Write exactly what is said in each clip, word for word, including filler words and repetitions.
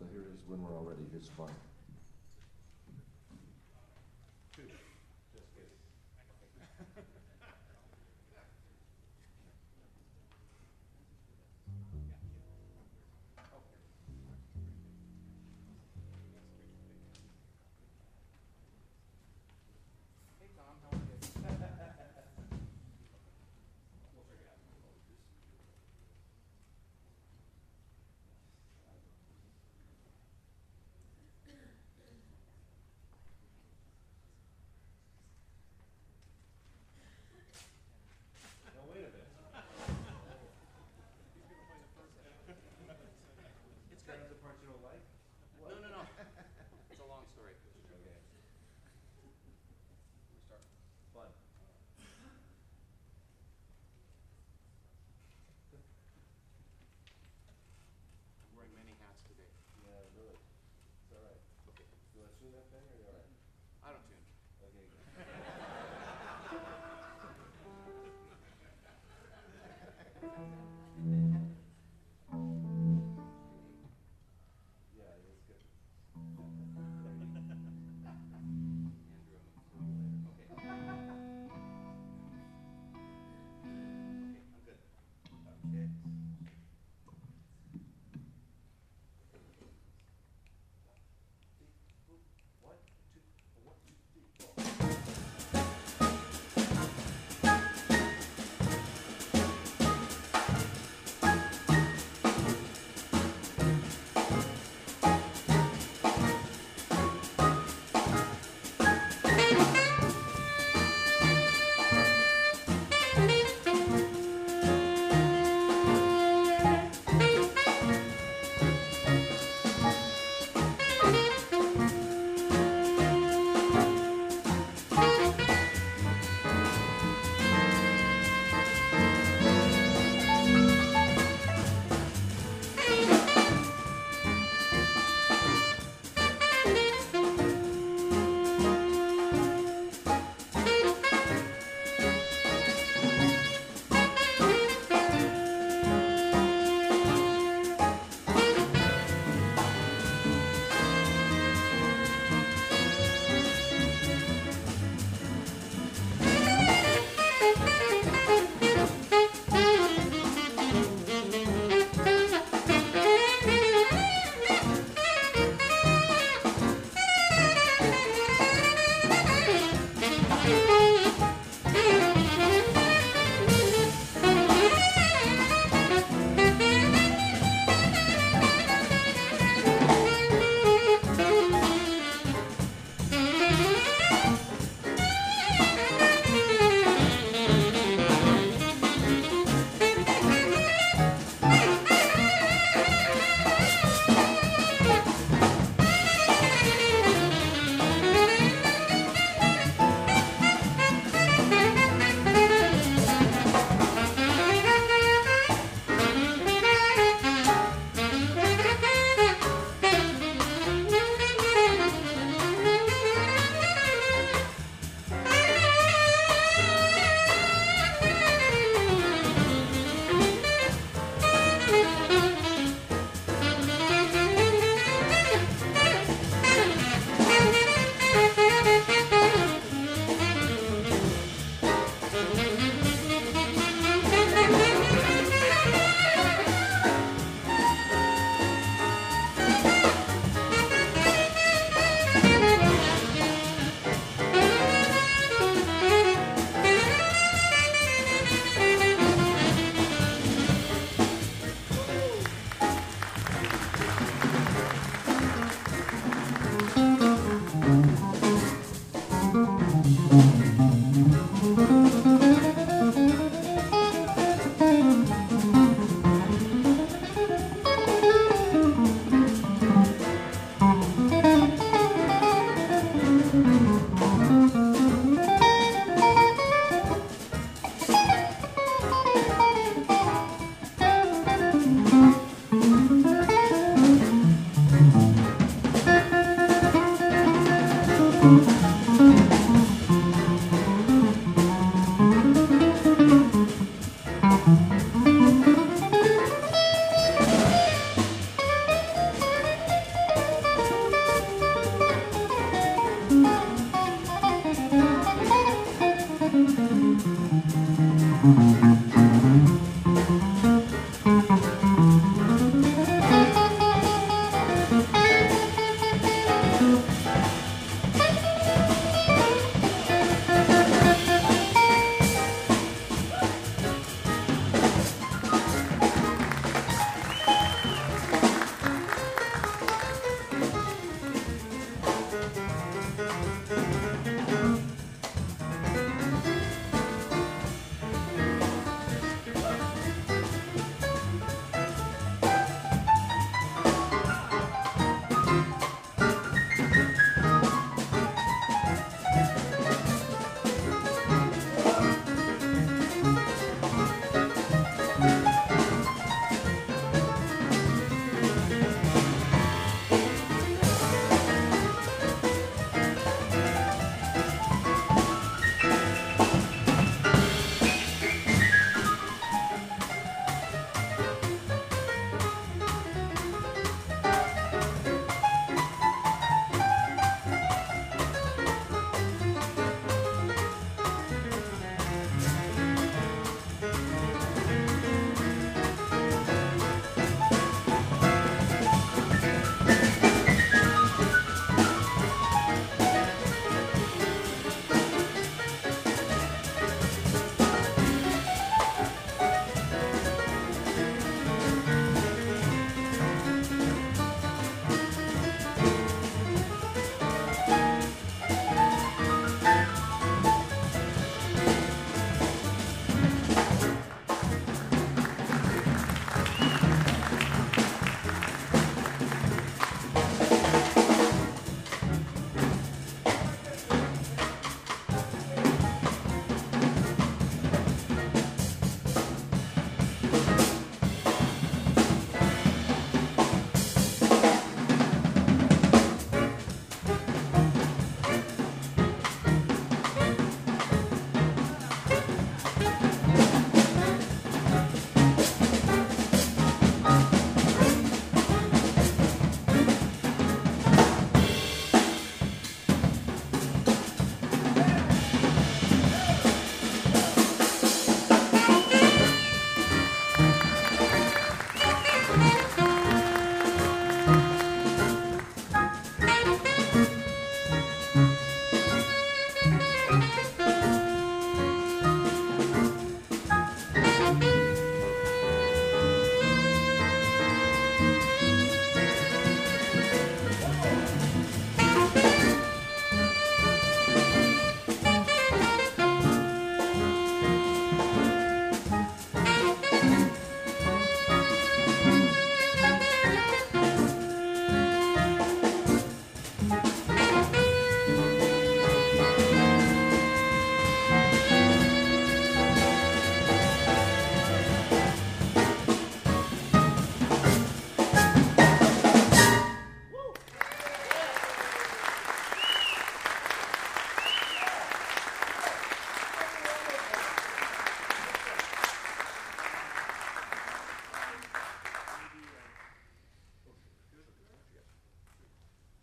So here is when we're all ready. Here's fun.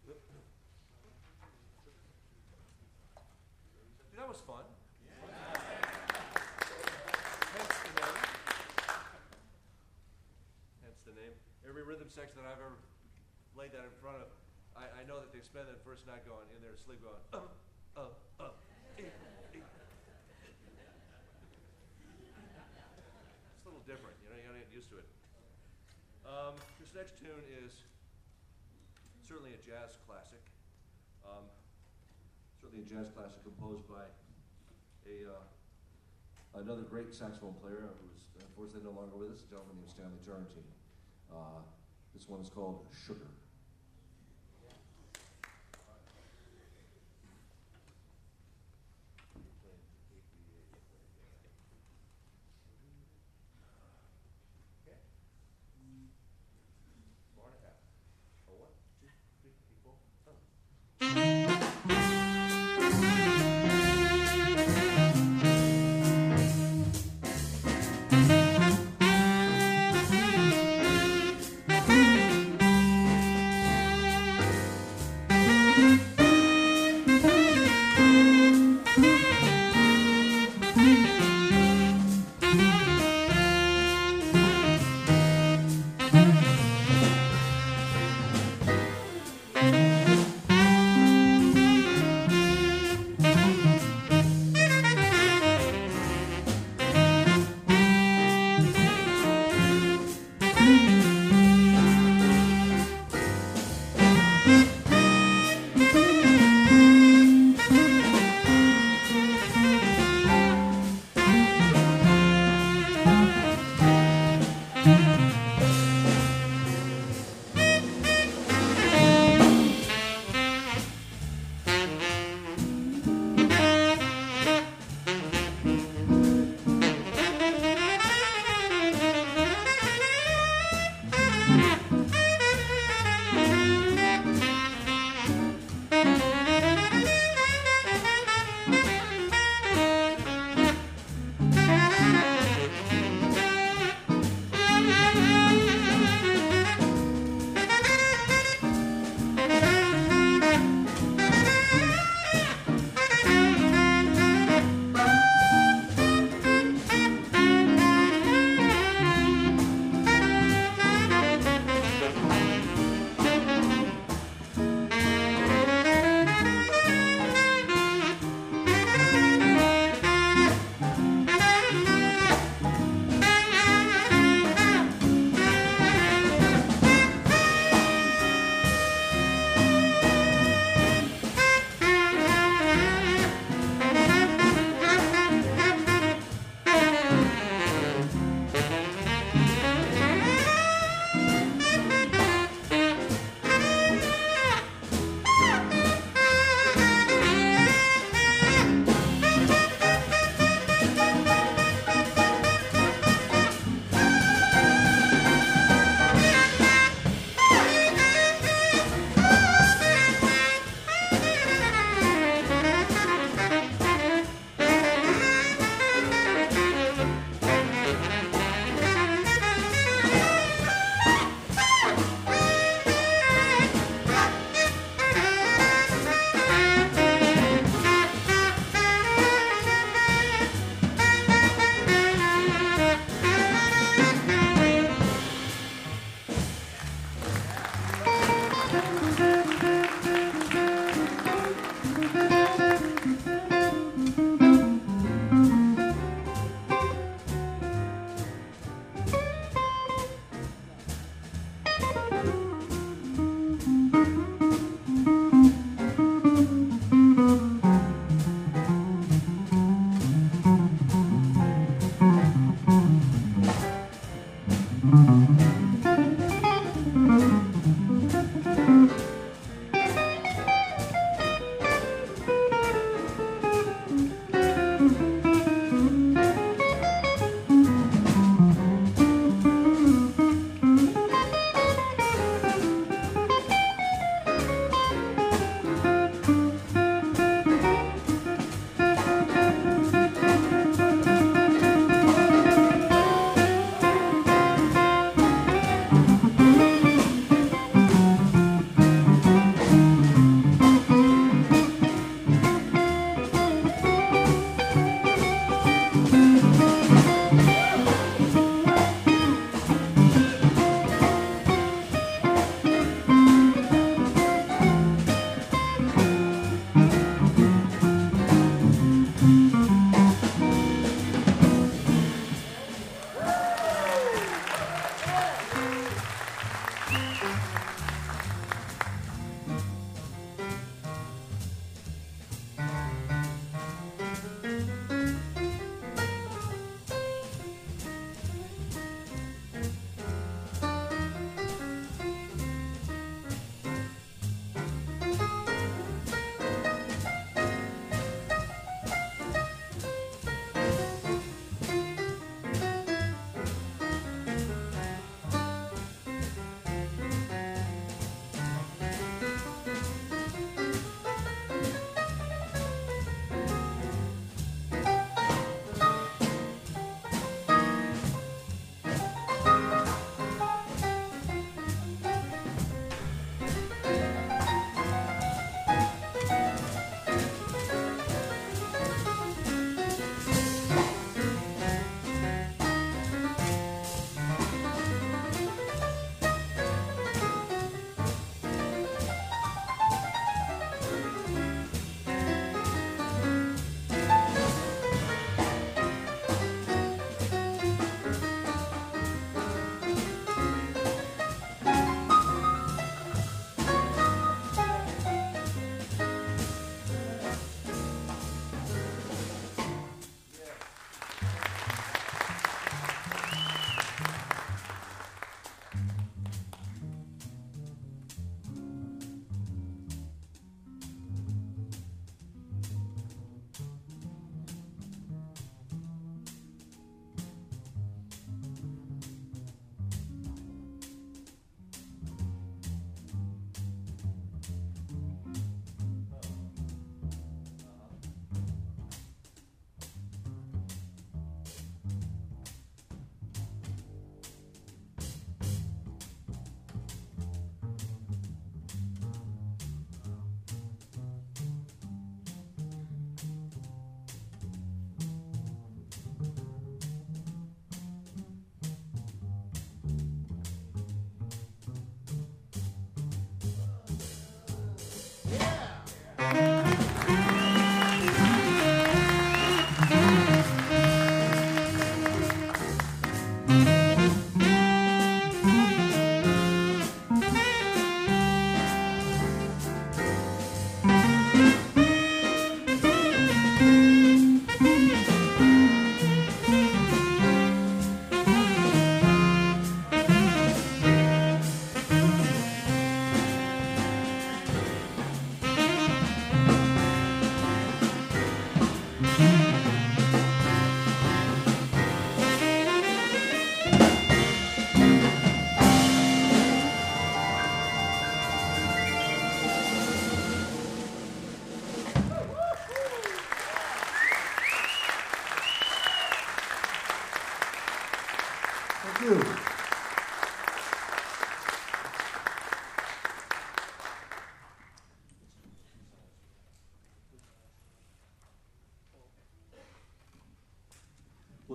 Dude, that was fun. Hence the name. Hence the name. Every rhythm section that I've ever laid that in front of, I, I know that they spend that first night going in there asleep going, uh, uh, uh, eh, eh. It's a little different, you know, you gotta get used to it. Um, this next tune is certainly a jazz classic. Um, certainly a jazz classic composed by a uh, another great saxophone player who's unfortunately no longer with us, a gentleman named Stanley Turrentine. Uh, this one is called Sugar. Thank you.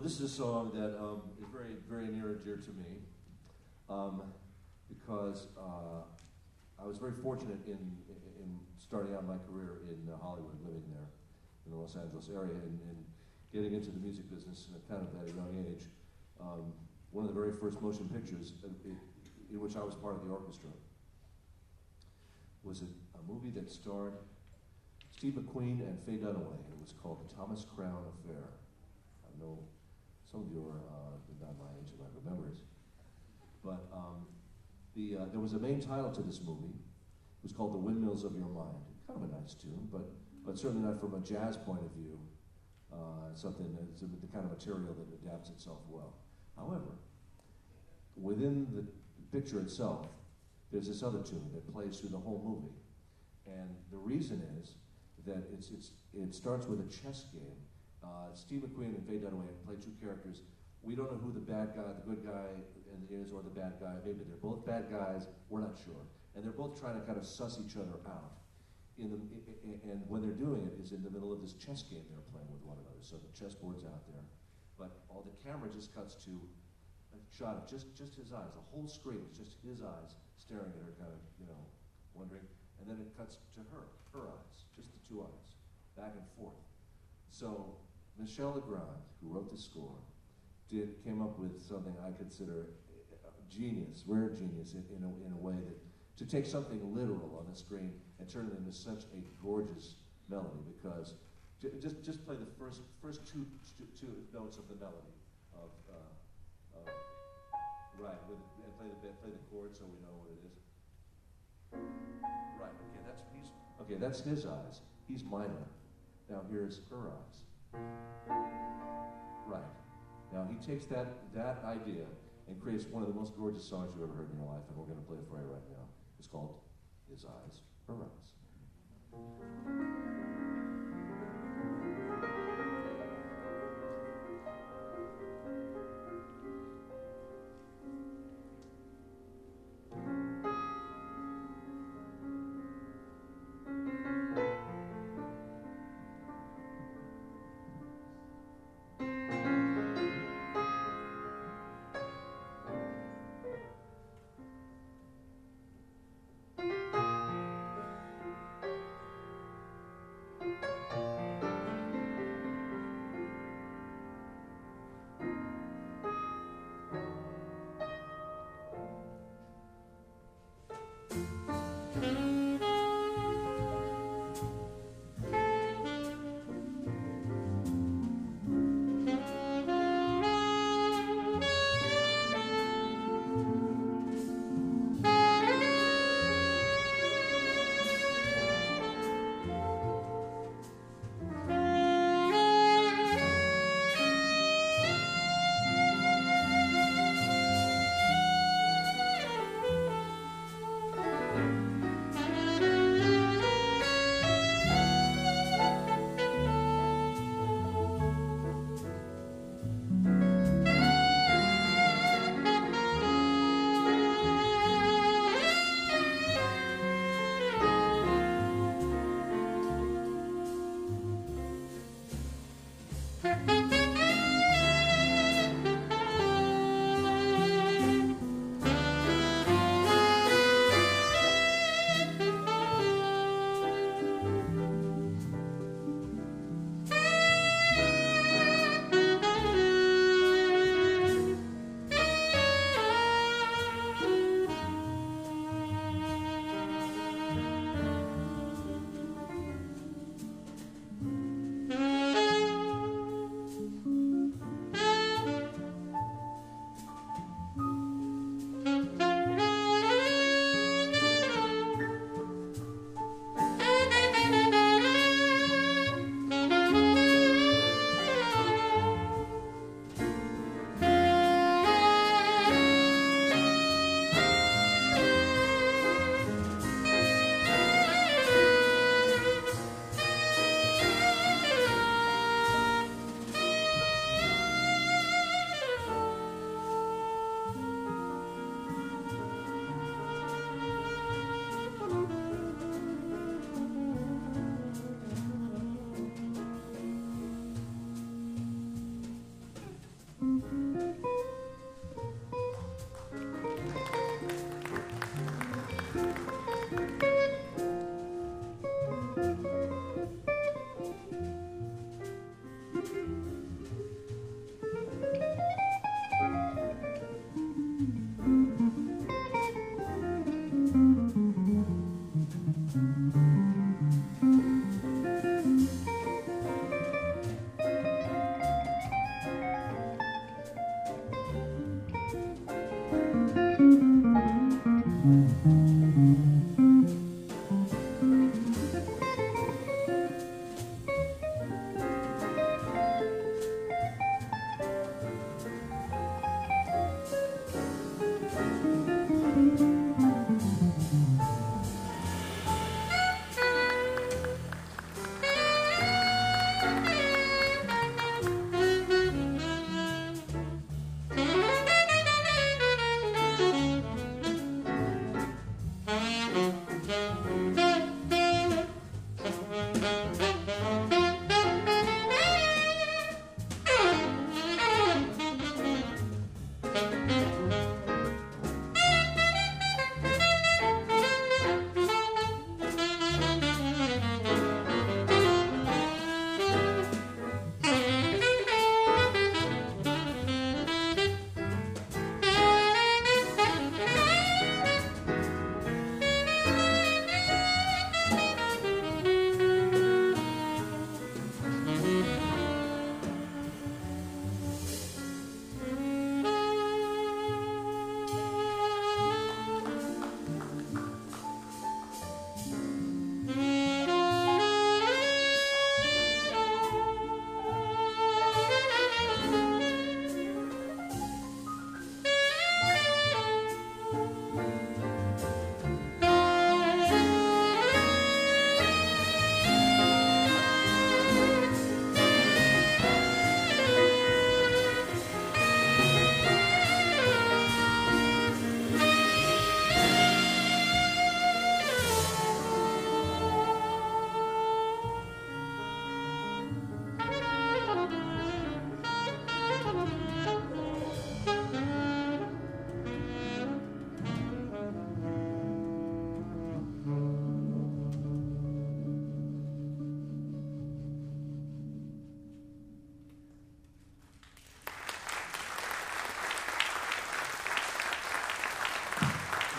Well, this is a song that um, is very, very near and dear to me um, because uh, I was very fortunate in, in starting out my career in uh, Hollywood, living there in the Los Angeles area, and, and getting into the music business at kind of at a young age. Um, one of the very first motion pictures uh, it, in which I was part of the orchestra was a, a movie that starred Steve McQueen and Faye Dunaway. It was called The Thomas Crown Affair. I know some of you are uh, not my age and might remember it. But um, the, uh, there was a main title to this movie. It was called The Windmills of Your Mind. Kind of a nice tune, but, but certainly not from a jazz point of view. Uh, something that's the kind of material that adapts itself well. However, within the picture itself, there's this other tune that plays through the whole movie. And the reason is that it's, it's, it starts with a chess game. Uh, Steve McQueen and Faye Dunaway play two characters. We don't know who the bad guy, the good guy is, or the bad guy. Maybe they're both bad guys. We're not sure. And they're both trying to kind of suss each other out. In the, and when they're doing it is in the middle of this chess game they're playing with one another. So the chessboard's out there, but all the camera just cuts to a shot of just, just his eyes. The whole screen is just his eyes staring at her, kind of, you know, wondering. And then it cuts to her, her eyes, just the two eyes, back and forth. So Michel Legrand, who wrote the score, did came up with something I consider genius, rare genius, in, in, a, in a way that to take something literal on the screen and turn it into such a gorgeous melody. Because j just just play the first first two two, two notes of the melody of, uh, of right, with, and play the play the chord so we know what it is. Right. Okay, that's he's okay. That's his eyes. He's minor. Now here's her eyes. Right. Now he takes that that idea and creates one of the most gorgeous songs you've ever heard in your life, and we're going to play it for you right now. It's called His Eyes, Her Eyes.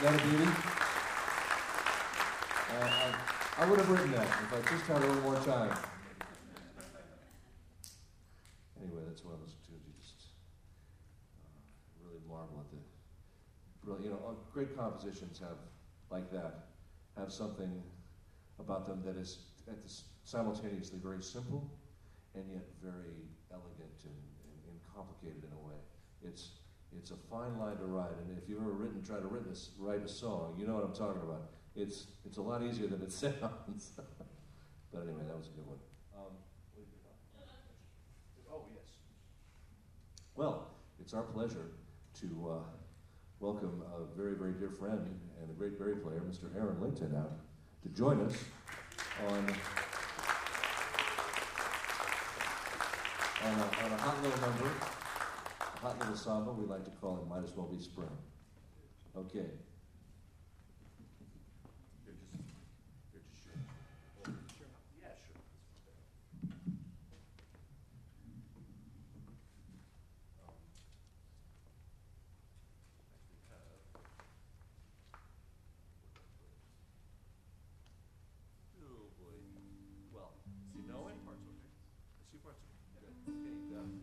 that a beauty? Uh, I, I would have written that if I just had a little more time. Anyway, that's one of those tunes you just uh, really marvel at the brilliant. You know, uh, great compositions have like that, have something about them that is at this, simultaneously very simple and yet very elegant and, and, and complicated in a way. It's it's a fine line to ride, and if you've ever written, tried to written this, write a song, you know what I'm talking about. It's it's a lot easier than it sounds. But anyway, that was a good one. Um, what did you know? Oh yes. Well, it's our pleasure to uh, welcome a very very dear friend and a great barry player, Mister Aaron Lington, out to join us on on a, on a hot little number. Hot little samba, we like to call it Might As Well Be Spring. Okay. Here, just, here, just share. Oh, sure. Yeah, sure. Um, actually have, oh boy. Well, see, no any parts okay. I see parts okay. Good. Okay, you got it.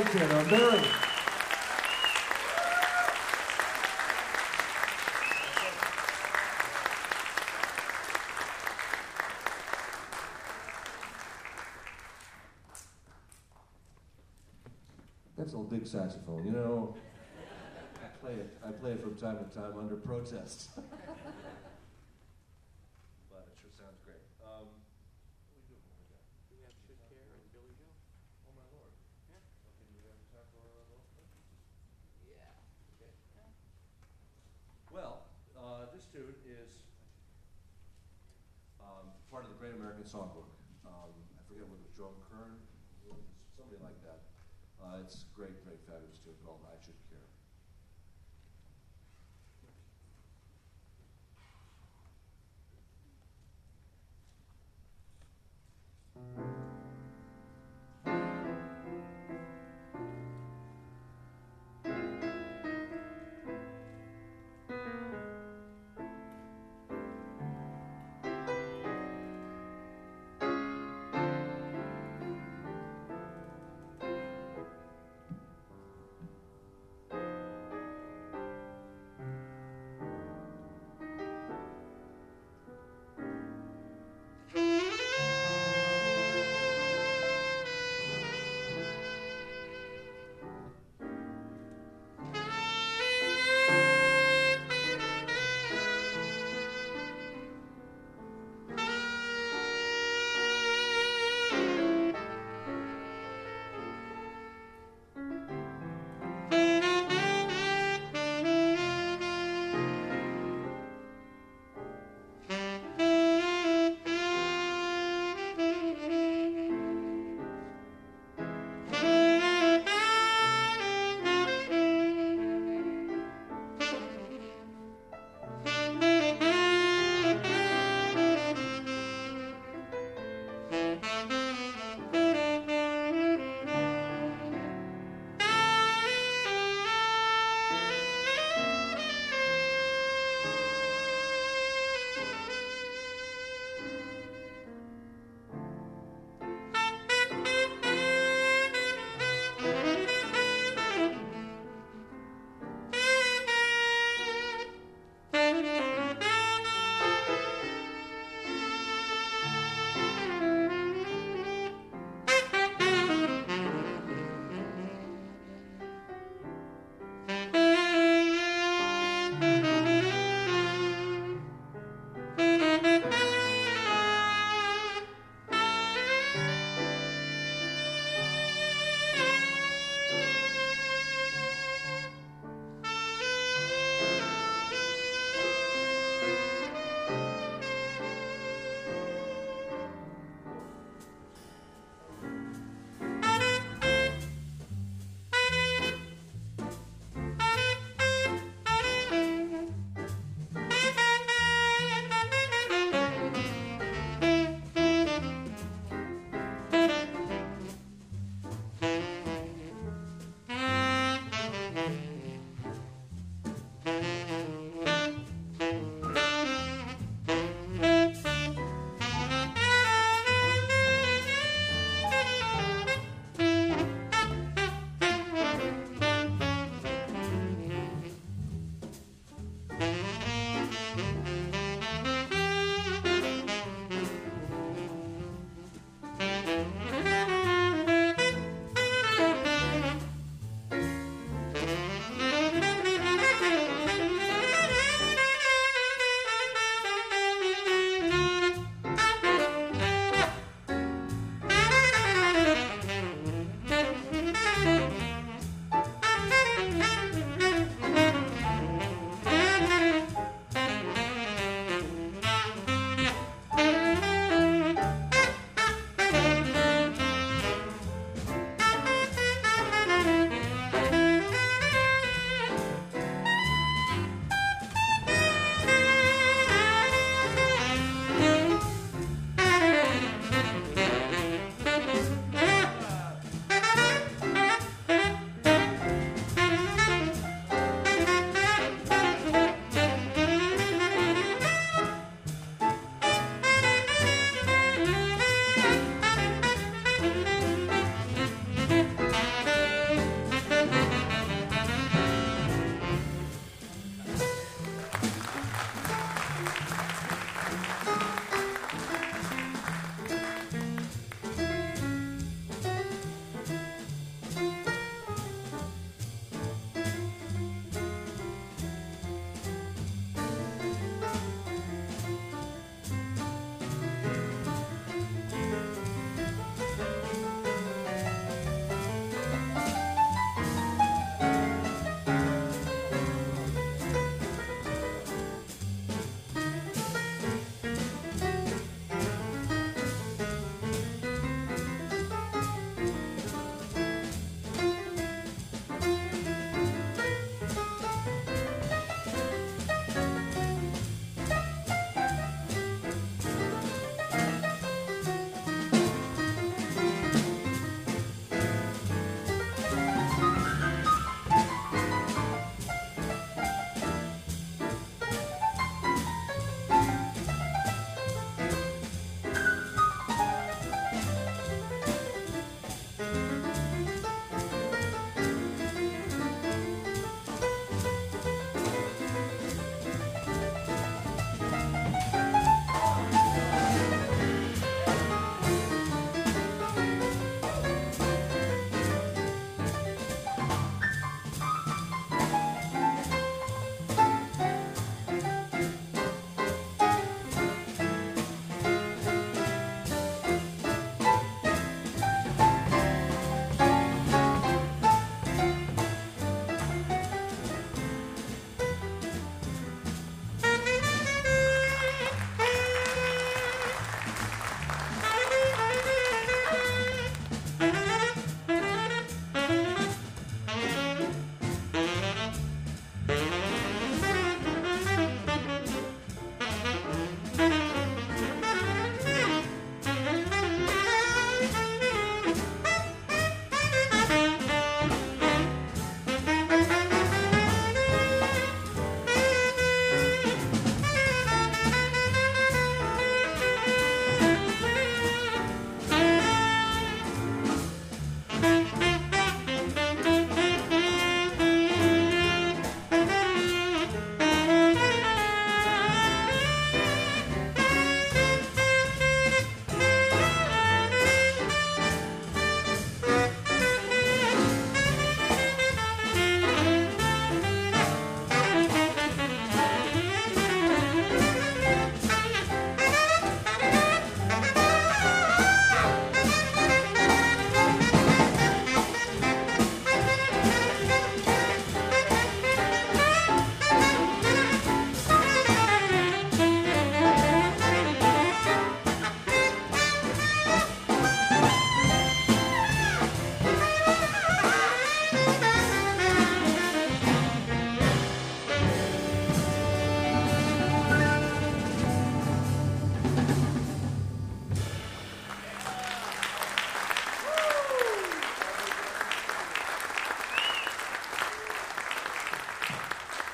Wellington on Barry. That's a big saxophone, you know. I play it. I play it from time to time under protest. But it sure sounds great. Um, what are we doing? What we got? Do we have Should Care and Billy Joe? Oh my lord. Yeah. Okay, do we have time for uh, those? Yeah. Okay. Well, uh, this tune is um, part of the Great American Songbook. Um, I forget whether it was Joan Kern, somebody like that. Uh, it's a great, great, fabulous tune called I Should Care.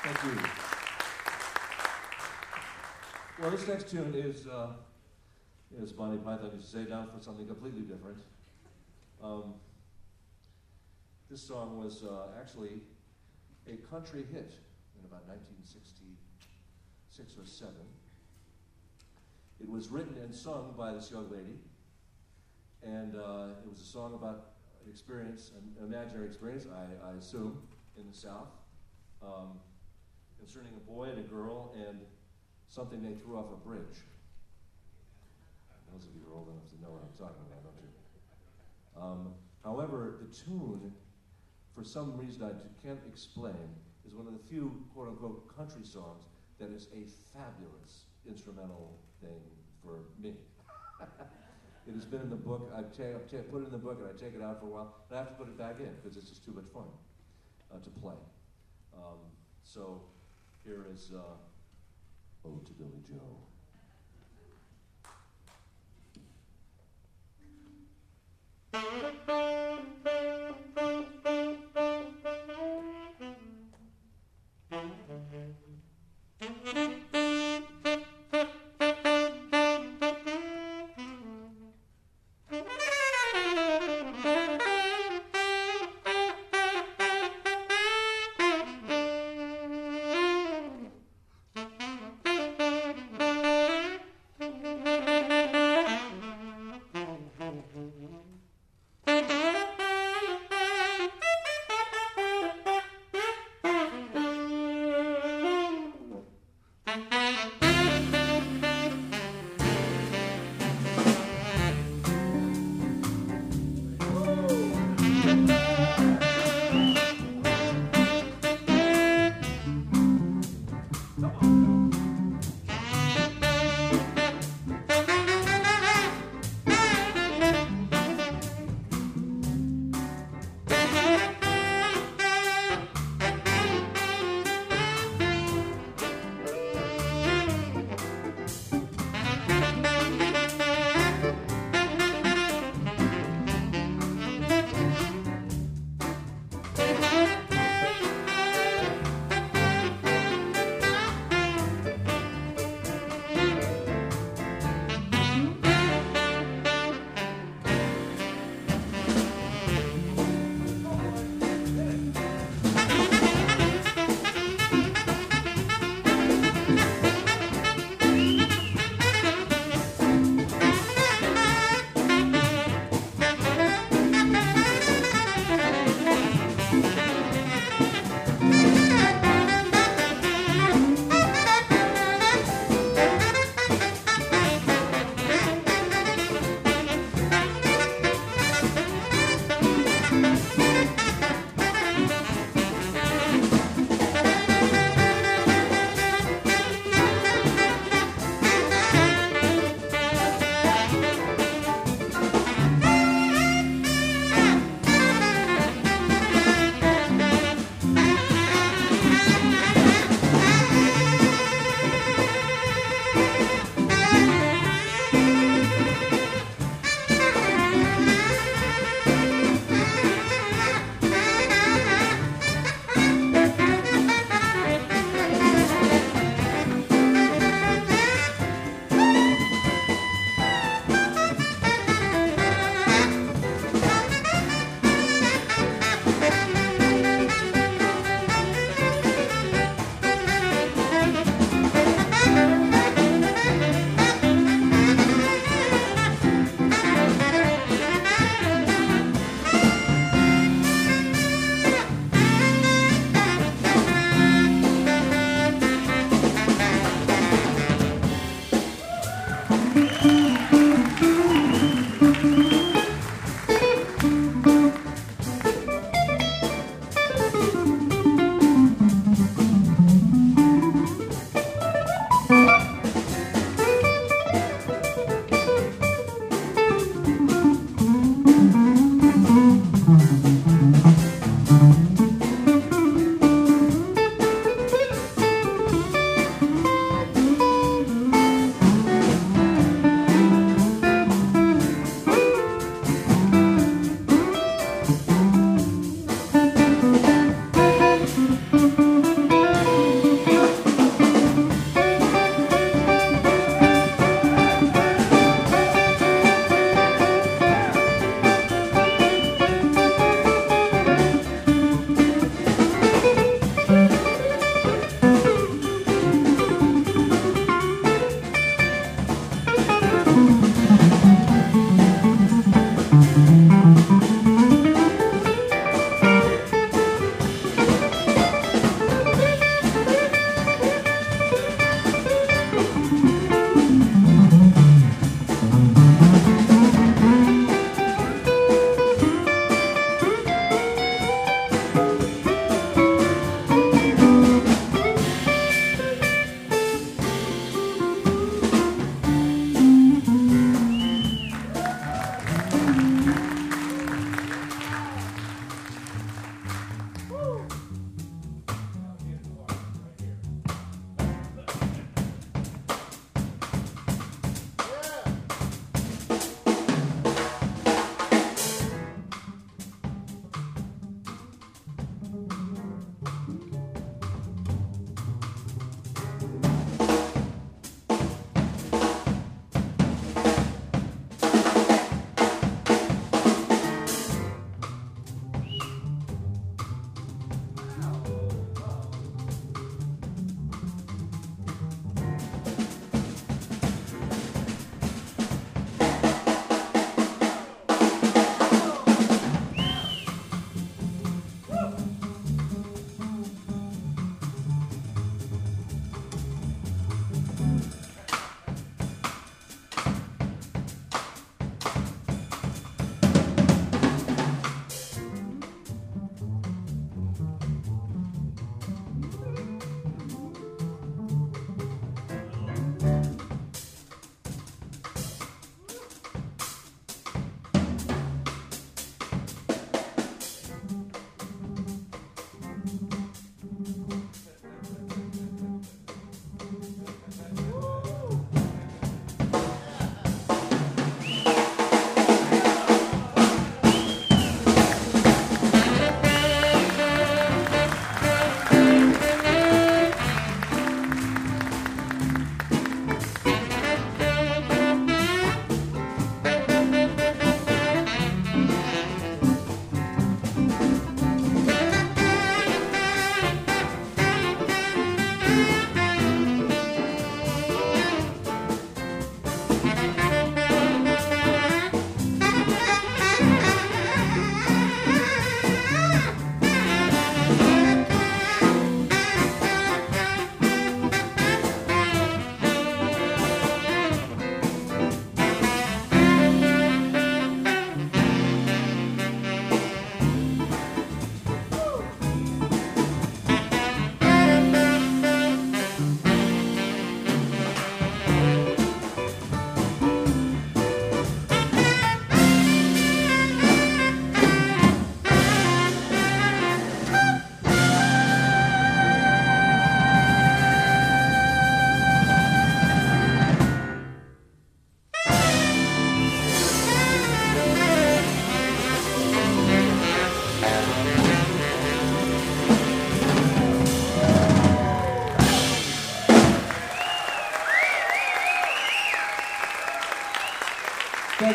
Thank you. Well, this next tune is, uh, as Monty Python used to say, down for something completely different. Um, this song was uh, actually a country hit in about nineteen sixty-six or seven. It was written and sung by this young lady, and uh, it was a song about an experience, an imaginary experience, I, I assume, in the South, um, concerning a boy and a girl and something they threw off a bridge. Those of you who are old enough to know what I'm talking about, don't you? Um, however, the tune, for some reason I can't explain, is one of the few quote-unquote country songs that is a fabulous instrumental thing for me. It has been in the book. I've, ta- I've ta- put it in the book and I take it out for a while, and I have to put it back in because it's just too much fun uh, to play. Um, so here is uh, Ode to Billy Joe.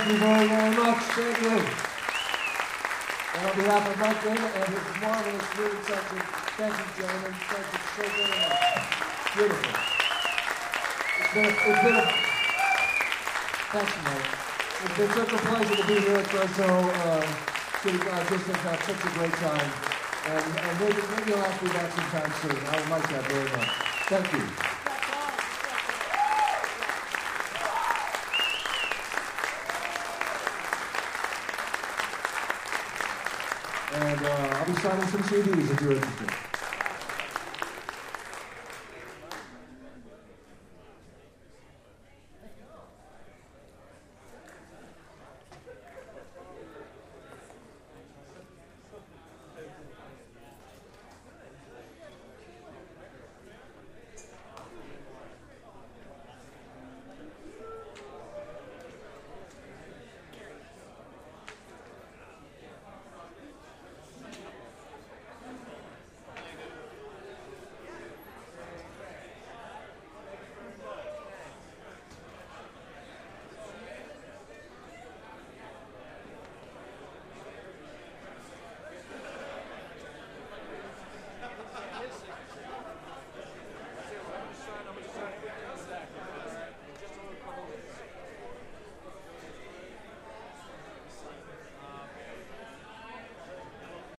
you very, very much. Thank you. And on behalf of Mike Dana and his marvelous music section, thank you, gentlemen. Thank you so very much. Beautiful. It's been a, it's been a, thanks, Mike. It's been such a pleasure to be here at Fresno uh, City uh, District. I've such a great time. And, and maybe, maybe you'll ask me back sometime soon. I would like that very much. Thank you. And uh, I'll be signing some C Ds if you're interested.